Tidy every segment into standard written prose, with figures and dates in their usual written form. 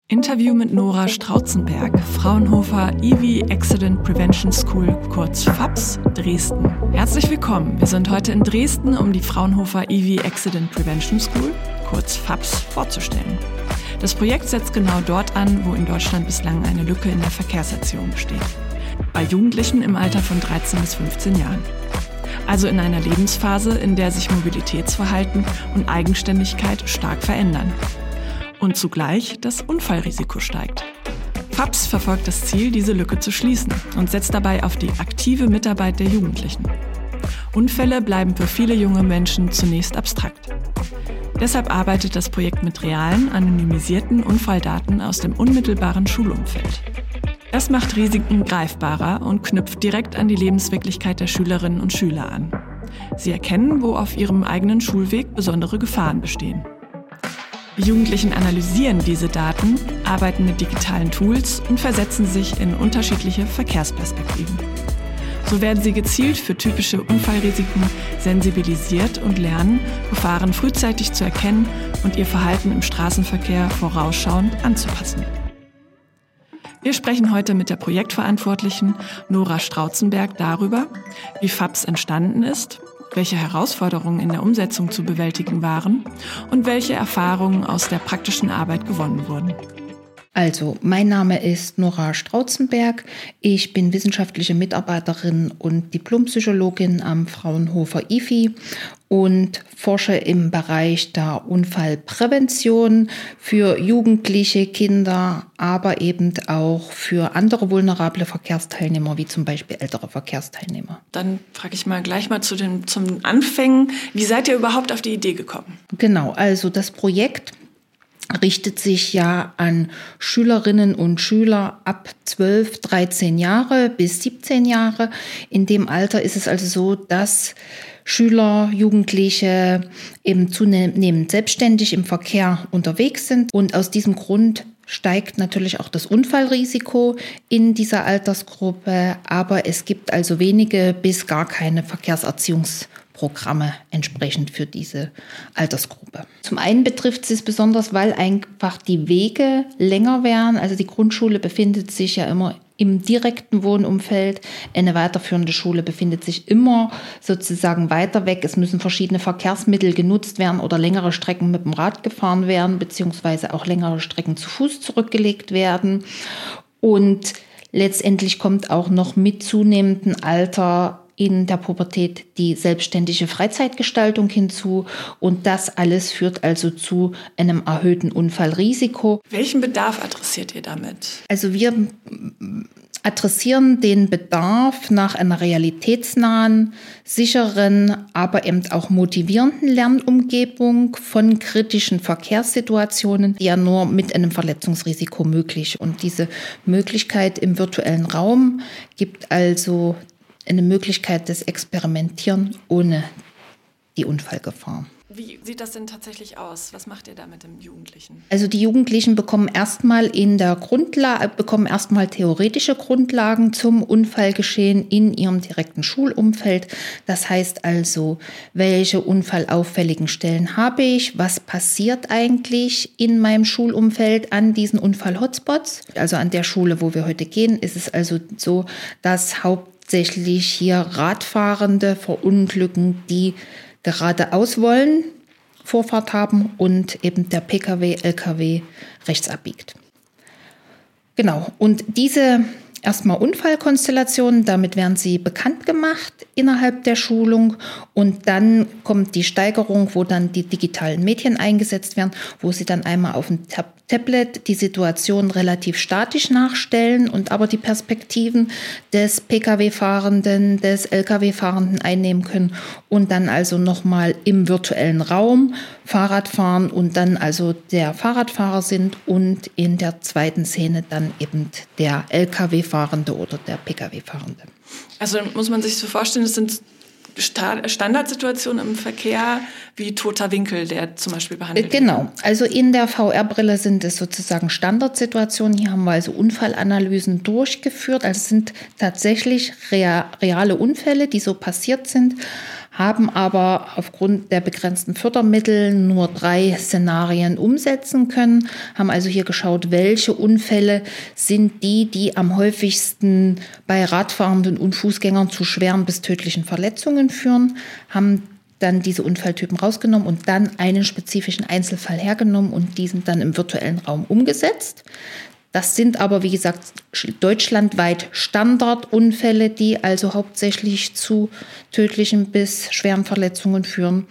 Interview mit Nora Strautzenberg, Fraunhofer EV Accident Prevention School, kurz FAPS, Dresden. Herzlich willkommen. Wir sind heute in Dresden, um die Fraunhofer EV Accident Prevention School, kurz FAPS, vorzustellen. Das Projekt setzt genau dort an, wo in Deutschland bislang eine Lücke in der Verkehrserziehung besteht. Bei Jugendlichen im Alter von 13 bis 15 Jahren. Also in einer Lebensphase, in der sich Mobilitätsverhalten und Eigenständigkeit stark verändern. Und zugleich das Unfallrisiko steigt. FAPS verfolgt das Ziel, diese Lücke zu schließen und setzt dabei auf die aktive Mitarbeit der Jugendlichen. Unfälle bleiben für viele junge Menschen zunächst abstrakt. Deshalb arbeitet das Projekt mit realen, anonymisierten Unfalldaten aus dem unmittelbaren Schulumfeld. Das macht Risiken greifbarer und knüpft direkt an die Lebenswirklichkeit der Schülerinnen und Schüler an. Sie erkennen, wo auf ihrem eigenen Schulweg besondere Gefahren bestehen. Die Jugendlichen analysieren diese Daten, arbeiten mit digitalen Tools und versetzen sich in unterschiedliche Verkehrsperspektiven. So werden sie gezielt für typische Unfallrisiken sensibilisiert und lernen, Gefahren frühzeitig zu erkennen und ihr Verhalten im Straßenverkehr vorausschauend anzupassen. Wir sprechen heute mit der Projektverantwortlichen Nora Strautzenberg darüber, wie FAPS entstanden ist, welche Herausforderungen in der Umsetzung zu bewältigen waren und welche Erfahrungen aus der praktischen Arbeit gewonnen wurden. Also, mein Name ist Nora Strautzenberg. Ich bin wissenschaftliche Mitarbeiterin und Diplompsychologin am Fraunhofer IFI und forsche im Bereich der Unfallprävention für Jugendliche, Kinder, aber eben auch für andere vulnerable Verkehrsteilnehmer, wie zum Beispiel ältere Verkehrsteilnehmer. Dann frage ich mal gleich mal zum Anfängen. Wie seid ihr überhaupt auf die Idee gekommen? Genau, also das Projekt richtet sich ja an Schülerinnen und Schüler ab 12, 13 Jahre bis 17 Jahre. In dem Alter ist es also so, dass Schüler, Jugendliche eben zunehmend selbstständig im Verkehr unterwegs sind. Und aus diesem Grund steigt natürlich auch das Unfallrisiko in dieser Altersgruppe. Aber es gibt also wenige bis gar keine Verkehrserziehungsprogramme entsprechend für diese Altersgruppe. Zum einen betrifft es besonders, weil einfach die Wege länger werden. Also die Grundschule befindet sich ja immer im direkten Wohnumfeld. Eine weiterführende Schule befindet sich immer sozusagen weiter weg. Es müssen verschiedene Verkehrsmittel genutzt werden oder längere Strecken mit dem Rad gefahren werden, beziehungsweise auch längere Strecken zu Fuß zurückgelegt werden. Und letztendlich kommt auch noch mit zunehmendem Alter in der Pubertät die selbstständige Freizeitgestaltung hinzu und das alles führt also zu einem erhöhten Unfallrisiko. Welchen Bedarf adressiert ihr damit? Also wir adressieren den Bedarf nach einer realitätsnahen, sicheren, aber eben auch motivierenden Lernumgebung von kritischen Verkehrssituationen, die ja nur mit einem Verletzungsrisiko möglich. Und diese Möglichkeit im virtuellen Raum gibt also eine Möglichkeit des Experimentieren ohne die Unfallgefahr. Wie sieht das denn tatsächlich aus? Was macht ihr da mit den Jugendlichen? Also die Jugendlichen bekommen erstmal theoretische Grundlagen zum Unfallgeschehen in ihrem direkten Schulumfeld. Das heißt also, welche unfallauffälligen Stellen habe ich? Was passiert eigentlich in meinem Schulumfeld an diesen Unfall-Hotspots? Also an der Schule, wo wir heute gehen, ist es also so, dass hauptsächlich hier Radfahrende verunglücken, die geradeaus wollen, Vorfahrt haben und eben der Pkw, Lkw rechts abbiegt. Genau, und diese erstmal Unfallkonstellationen, damit werden sie bekannt gemacht innerhalb der Schulung und dann kommt die Steigerung, wo dann die digitalen Medien eingesetzt werden, wo sie dann einmal auf dem Tablet die Situation relativ statisch nachstellen und aber die Perspektiven des Pkw-Fahrenden, des Lkw-Fahrenden einnehmen können und dann also nochmal im virtuellen Raum Fahrrad fahren und dann also der Fahrradfahrer sind und in der zweiten Szene dann eben der Lkw-Fahrende oder der Pkw-Fahrende. Also muss man sich so vorstellen, es sind Standardsituationen im Verkehr wie toter Winkel, der zum Beispiel behandelt wird. Genau, also in der VR-Brille sind es sozusagen Standardsituationen. Hier haben wir also Unfallanalysen durchgeführt. Also es sind tatsächlich reale Unfälle, die so passiert sind. haben aber aufgrund der begrenzten Fördermittel nur 3 Szenarien umsetzen können, haben also hier geschaut, welche Unfälle sind die am häufigsten bei Radfahrenden und Fußgängern zu schweren bis tödlichen Verletzungen führen, haben dann diese Unfalltypen rausgenommen und dann einen spezifischen Einzelfall hergenommen und diesen dann im virtuellen Raum umgesetzt. Das sind aber, wie gesagt, deutschlandweit Standardunfälle, die also hauptsächlich zu tödlichen bis schweren Verletzungen führen.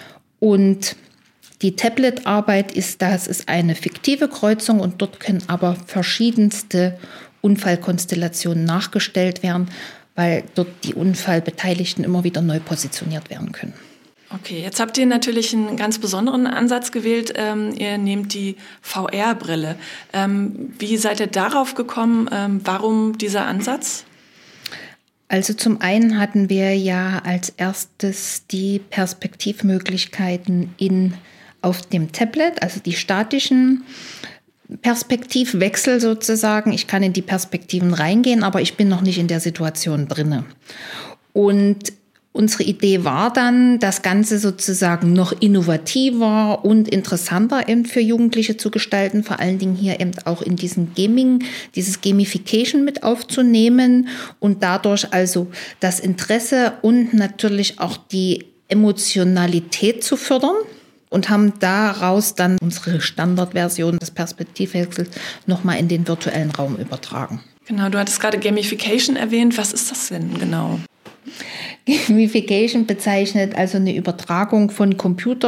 Und die Tablet-Arbeit das ist eine fiktive Kreuzung und dort können aber verschiedenste Unfallkonstellationen nachgestellt werden, weil dort die Unfallbeteiligten immer wieder neu positioniert werden können. Okay, jetzt habt ihr natürlich einen ganz besonderen Ansatz gewählt. Ihr nehmt die VR-Brille. Wie seid ihr darauf gekommen? Warum dieser Ansatz? Also zum einen hatten wir ja als erstes die Perspektivmöglichkeiten auf dem Tablet, also die statischen Perspektivwechsel sozusagen. Ich kann in die Perspektiven reingehen, aber ich bin noch nicht in der Situation drinne. Und unsere Idee war dann, das Ganze sozusagen noch innovativer und interessanter eben für Jugendliche zu gestalten, vor allen Dingen hier eben auch in diesem dieses Gamification mit aufzunehmen und dadurch also das Interesse und natürlich auch die Emotionalität zu fördern. Und haben daraus dann unsere Standardversion des Perspektivwechsels nochmal in den virtuellen Raum übertragen. Genau, du hattest gerade Gamification erwähnt. Was ist das denn genau? Gamification bezeichnet also eine Übertragung von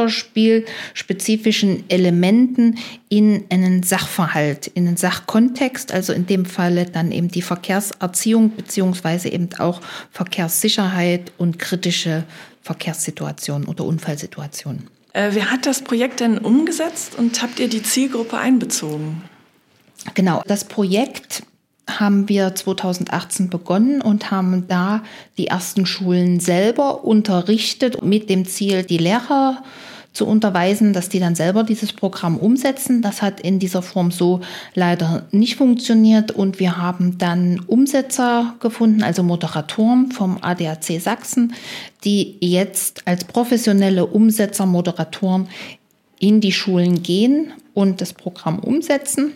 computerspielspezifischen Elementen in einen Sachverhalt, in einen Sachkontext, also in dem Falle dann eben die Verkehrserziehung beziehungsweise eben auch Verkehrssicherheit und kritische Verkehrssituationen oder Unfallsituationen. Wer hat das Projekt denn umgesetzt und habt ihr die Zielgruppe einbezogen? Genau, das Projekt haben wir 2018 begonnen und haben da die ersten Schulen selber unterrichtet mit dem Ziel, die Lehrer zu unterweisen, dass die dann selber dieses Programm umsetzen. Das hat in dieser Form so leider nicht funktioniert und wir haben dann Umsetzer gefunden, also Moderatoren vom ADAC Sachsen, die jetzt als professionelle Umsetzer, Moderatoren in die Schulen gehen und das Programm umsetzen.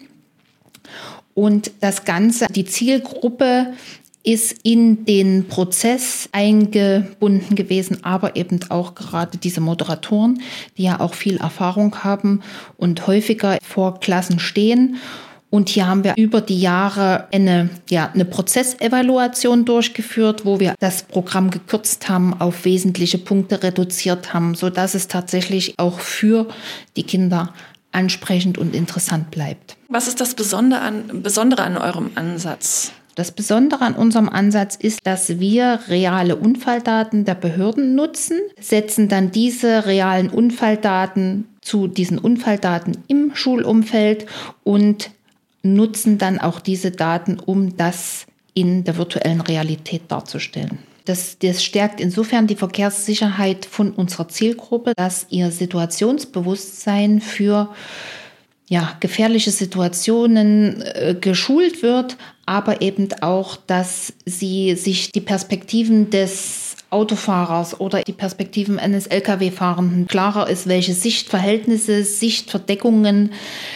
Und das Ganze, die Zielgruppe ist in den Prozess eingebunden gewesen, aber eben auch gerade diese Moderatoren, die ja auch viel Erfahrung haben und häufiger vor Klassen stehen. Und hier haben wir über die Jahre eine Prozessevaluation durchgeführt, wo wir das Programm gekürzt haben, auf wesentliche Punkte reduziert haben, sodass es tatsächlich auch für die Kinder ansprechend und interessant bleibt. Was ist das Besondere an eurem Ansatz? Das Besondere an unserem Ansatz ist, dass wir reale Unfalldaten der Behörden nutzen, setzen dann diese realen Unfalldaten zu diesen Unfalldaten im Schulumfeld und nutzen dann auch diese Daten, um das in der virtuellen Realität darzustellen. Das stärkt insofern die Verkehrssicherheit von unserer Zielgruppe, dass ihr Situationsbewusstsein für gefährliche Situationen geschult wird, aber eben auch, dass sie sich die Perspektiven des Autofahrers oder die Perspektiven eines Lkw-Fahrenden klarer ist, welche Sichtverhältnisse, Sichtverdeckungen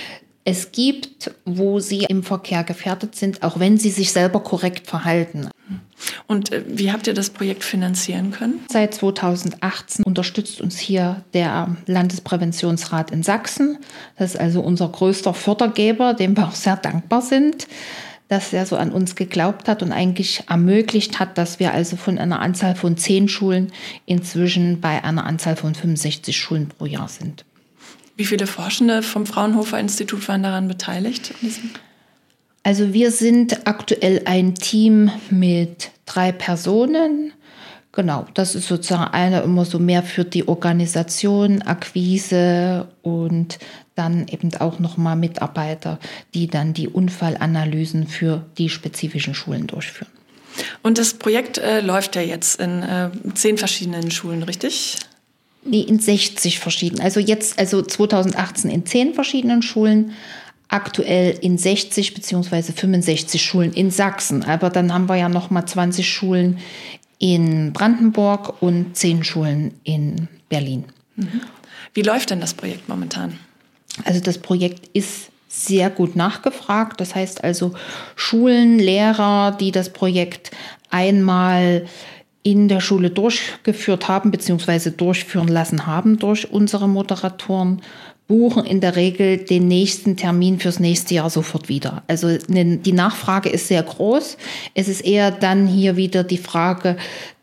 es gibt, wo sie im Verkehr gefährdet sind, auch wenn sie sich selber korrekt verhalten. Und wie habt ihr das Projekt finanzieren können? Seit 2018 unterstützt uns hier der Landespräventionsrat in Sachsen. Das ist also unser größter Fördergeber, dem wir auch sehr dankbar sind, dass er so an uns geglaubt hat und eigentlich ermöglicht hat, dass wir also von einer Anzahl von 10 Schulen inzwischen bei einer Anzahl von 65 Schulen pro Jahr sind. Wie viele Forschende vom Fraunhofer Institut waren daran beteiligt? Also wir sind aktuell ein Team mit 3 Personen. Genau, das ist sozusagen einer immer so mehr für die Organisation, Akquise und dann eben auch nochmal Mitarbeiter, die dann die Unfallanalysen für die spezifischen Schulen durchführen. Und das Projekt läuft ja jetzt in 10 verschiedenen Schulen, richtig? Nee, in 60 verschiedenen. Also 2018 in 10 verschiedenen Schulen, aktuell in 60 bzw. 65 Schulen in Sachsen. Aber dann haben wir ja noch mal 20 Schulen in Brandenburg und 10 Schulen in Berlin. Wie läuft denn das Projekt momentan? Also das Projekt ist sehr gut nachgefragt. Das heißt also Schulen, Lehrer, die das Projekt einmal in der Schule durchgeführt haben bzw. durchführen lassen haben durch unsere Moderatoren, buchen in der Regel den nächsten Termin fürs nächste Jahr sofort wieder. Also die Nachfrage ist sehr groß. Es ist eher dann hier wieder die Frage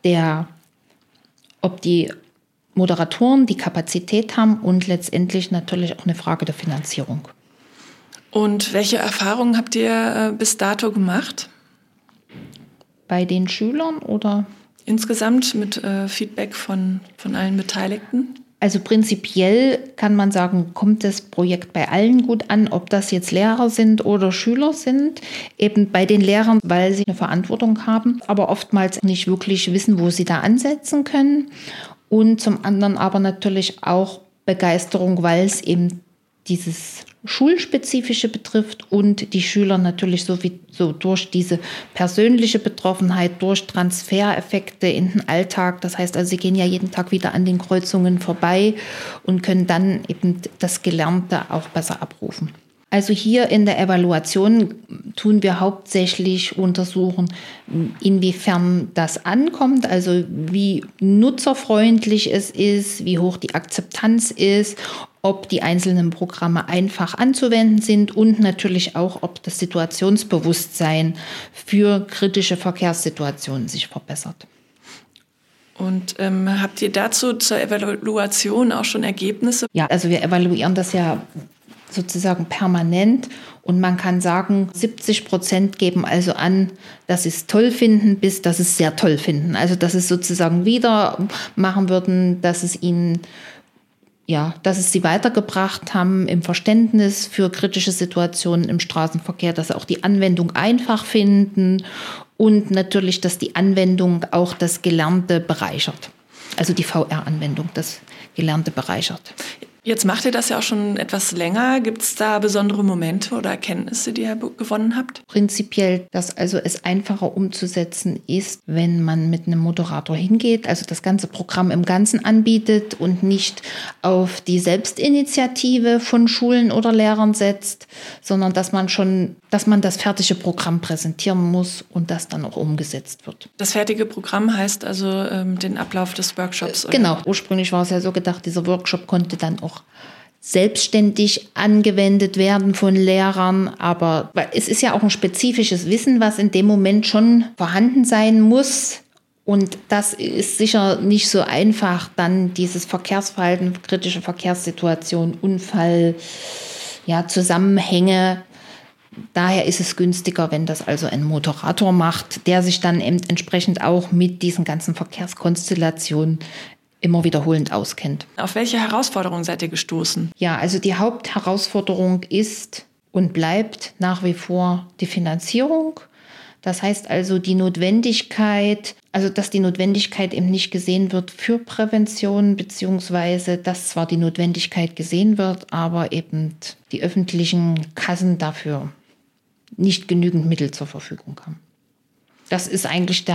ob die Moderatoren die Kapazität haben und letztendlich natürlich auch eine Frage der Finanzierung. Und welche Erfahrungen habt ihr bis dato gemacht? Bei den Schülern oder? Insgesamt mit Feedback von allen Beteiligten? Also prinzipiell kann man sagen, kommt das Projekt bei allen gut an, ob das jetzt Lehrer sind oder Schüler sind. Eben bei den Lehrern, weil sie eine Verantwortung haben, aber oftmals nicht wirklich wissen, wo sie da ansetzen können. Und zum anderen aber natürlich auch Begeisterung, weil es eben dieses Schulspezifische betrifft und die Schüler natürlich so durch diese persönliche Betroffenheit, durch Transfereffekte in den Alltag. Das heißt also, sie gehen ja jeden Tag wieder an den Kreuzungen vorbei und können dann eben das Gelernte auch besser abrufen. Also hier in der Evaluation tun wir hauptsächlich untersuchen, inwiefern das ankommt, also wie nutzerfreundlich es ist, wie hoch die Akzeptanz ist, ob die einzelnen Programme einfach anzuwenden sind und natürlich auch, ob das Situationsbewusstsein für kritische Verkehrssituationen sich verbessert. Und habt ihr dazu zur Evaluation auch schon Ergebnisse? Ja, also wir evaluieren das ja sozusagen permanent und man kann sagen, 70% geben also an, dass sie es toll finden, bis dass sie es sehr toll finden. Also dass sie es sozusagen wieder machen würden, dass es sie weitergebracht haben im Verständnis für kritische Situationen im Straßenverkehr, dass sie auch die Anwendung einfach finden und natürlich, dass die Anwendung auch das Gelernte bereichert. Also die VR-Anwendung das Gelernte bereichert. Jetzt macht ihr das ja auch schon etwas länger. Gibt es da besondere Momente oder Erkenntnisse, die ihr gewonnen habt? Prinzipiell, dass also es einfacher umzusetzen ist, wenn man mit einem Moderator hingeht, also das ganze Programm im Ganzen anbietet und nicht auf die Selbstinitiative von Schulen oder Lehrern setzt, sondern dass man das fertige Programm präsentieren muss und das dann auch umgesetzt wird. Das fertige Programm heißt also den Ablauf des Workshops? Oder? Genau, ursprünglich war es ja so gedacht, dieser Workshop konnte dann auch selbstständig angewendet werden von Lehrern, aber es ist ja auch ein spezifisches Wissen, was in dem Moment schon vorhanden sein muss. Und das ist sicher nicht so einfach, dann dieses Verkehrsverhalten, kritische Verkehrssituation, Unfall, Zusammenhänge. Daher ist es günstiger, wenn das also ein Moderator macht, der sich dann eben entsprechend auch mit diesen ganzen Verkehrskonstellationen immer wiederholend auskennt. Auf welche Herausforderungen seid ihr gestoßen? Ja, also die Hauptherausforderung ist und bleibt nach wie vor die Finanzierung. Das heißt also dass die Notwendigkeit eben nicht gesehen wird für Prävention, beziehungsweise dass zwar die Notwendigkeit gesehen wird, aber eben die öffentlichen Kassen dafür nicht genügend Mittel zur Verfügung haben. Das ist eigentlich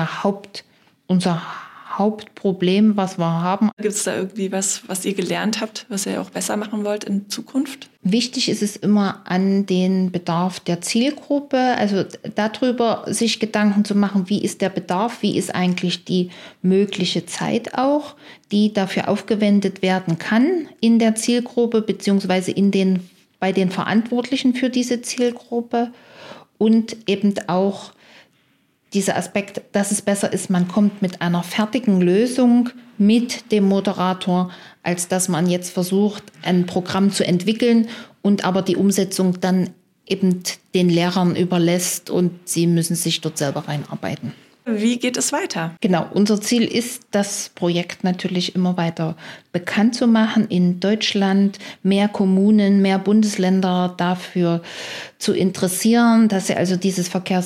unser Hauptproblem, was wir haben. Gibt es da irgendwie was ihr gelernt habt, was ihr auch besser machen wollt in Zukunft? Wichtig ist es immer, an den Bedarf der Zielgruppe, also darüber sich Gedanken zu machen, wie ist der Bedarf, wie ist eigentlich die mögliche Zeit auch, die dafür aufgewendet werden kann in der Zielgruppe beziehungsweise bei den Verantwortlichen für diese Zielgruppe und eben auch dieser Aspekt, dass es besser ist, man kommt mit einer fertigen Lösung mit dem Moderator, als dass man jetzt versucht, ein Programm zu entwickeln und aber die Umsetzung dann eben den Lehrern überlässt und sie müssen sich dort selber reinarbeiten. Wie geht es weiter? Genau, unser Ziel ist, das Projekt natürlich immer weiter bekannt zu machen in Deutschland, mehr Kommunen, mehr Bundesländer dafür zu interessieren, dass sie also dieses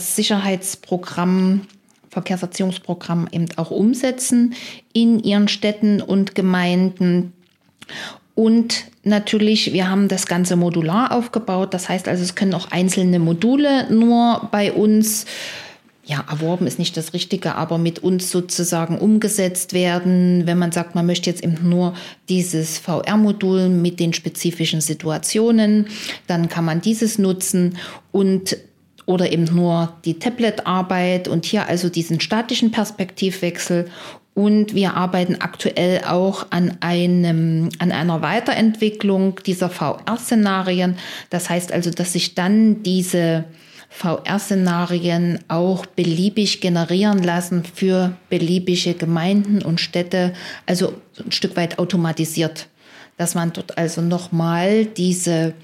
Verkehrserziehungsprogramm eben auch umsetzen in ihren Städten und Gemeinden. Und natürlich, wir haben das Ganze modular aufgebaut. Das heißt also, es können auch einzelne Module nur bei uns erworben ist nicht das Richtige, aber mit uns sozusagen umgesetzt werden. Wenn man sagt, man möchte jetzt eben nur dieses VR-Modul mit den spezifischen Situationen, dann kann man dieses nutzen oder eben nur die Tablet-Arbeit und hier also diesen statischen Perspektivwechsel. Und wir arbeiten aktuell auch an einer Weiterentwicklung dieser VR-Szenarien. Das heißt also, dass sich dann diese VR-Szenarien auch beliebig generieren lassen für beliebige Gemeinden und Städte, also ein Stück weit automatisiert, dass man dort also nochmal diese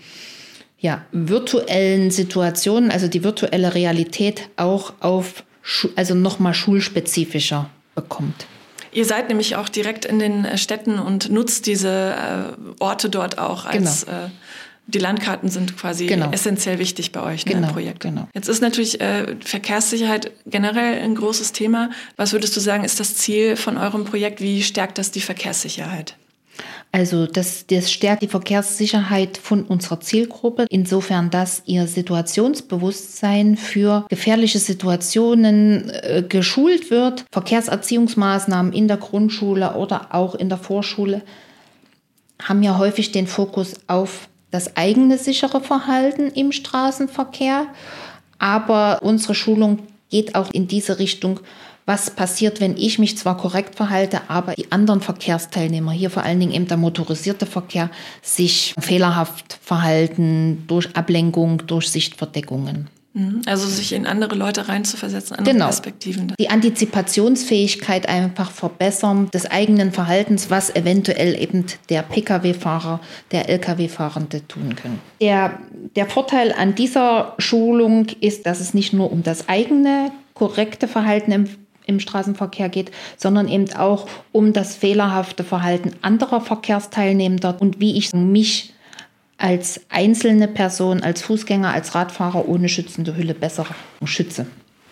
virtuellen Situationen, also die virtuelle Realität auch also nochmal schulspezifischer bekommt. Ihr seid nämlich auch direkt in den Städten und nutzt diese Orte dort auch als die Landkarten sind quasi essentiell wichtig bei euch im Projekt. Genau. Jetzt ist natürlich Verkehrssicherheit generell ein großes Thema. Was würdest du sagen, ist das Ziel von eurem Projekt? Wie stärkt das die Verkehrssicherheit? Also das stärkt die Verkehrssicherheit von unserer Zielgruppe, insofern, dass ihr Situationsbewusstsein für gefährliche Situationen geschult wird. Verkehrserziehungsmaßnahmen in der Grundschule oder auch in der Vorschule haben ja häufig den Fokus auf das eigene sichere Verhalten im Straßenverkehr. Aber unsere Schulung geht auch in diese Richtung. Was passiert, wenn ich mich zwar korrekt verhalte, aber die anderen Verkehrsteilnehmer, hier vor allen Dingen eben der motorisierte Verkehr, sich fehlerhaft verhalten durch Ablenkung, durch Sichtverdeckungen. Also sich in andere Leute reinzuversetzen, andere Perspektiven. Die Antizipationsfähigkeit einfach verbessern des eigenen Verhaltens, was eventuell eben der Pkw-Fahrer, der Lkw-Fahrende tun können. Der Vorteil an dieser Schulung ist, dass es nicht nur um das eigene korrekte Verhalten im Straßenverkehr geht, sondern eben auch um das fehlerhafte Verhalten anderer Verkehrsteilnehmender und wie ich mich als einzelne Person, als Fußgänger, als Radfahrer ohne schützende Hülle besser schütze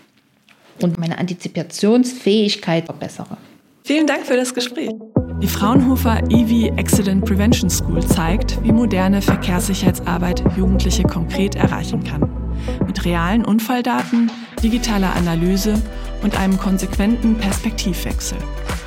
und meine Antizipationsfähigkeit verbessere. Vielen Dank für das Gespräch. Die Fraunhofer EV Accident Prevention School zeigt, wie moderne Verkehrssicherheitsarbeit Jugendliche konkret erreichen kann. Mit realen Unfalldaten, digitaler Analyse und einem konsequenten Perspektivwechsel.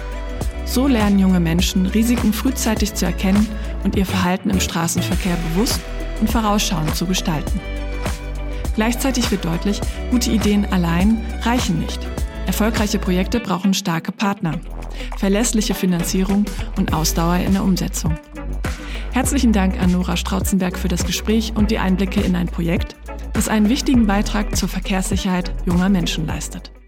So lernen junge Menschen, Risiken frühzeitig zu erkennen und ihr Verhalten im Straßenverkehr bewusst und vorausschauend zu gestalten. Gleichzeitig wird deutlich, gute Ideen allein reichen nicht. Erfolgreiche Projekte brauchen starke Partner, verlässliche Finanzierung und Ausdauer in der Umsetzung. Herzlichen Dank an Nora Strautzenberg für das Gespräch und die Einblicke in ein Projekt, das einen wichtigen Beitrag zur Verkehrssicherheit junger Menschen leistet.